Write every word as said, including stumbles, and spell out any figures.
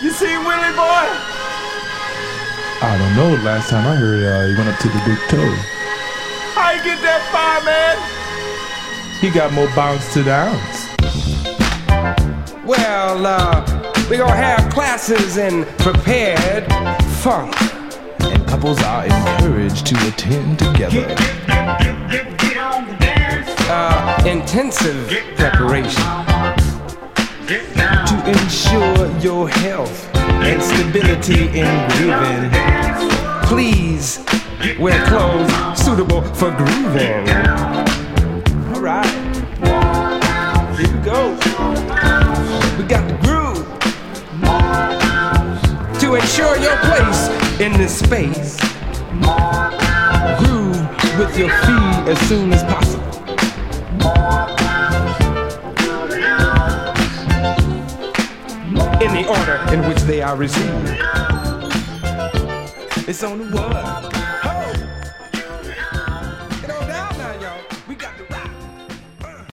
You see Willie boy? I don't know. Last time I heard, uh, he went up to the big toe. How you get that far, man? He got more bounce to the ounce. Well, uh, we gonna have classes in prepared funk. And couples are encouraged to attend together. Uh, intensive preparation. To ensure your health and stability in grooving. Please wear clothes suitable for grooving. Alright, here we go. We got the groove to ensure your place in this space. Groove with your feet as soon as possible. In the order in which they are received. It's on the word.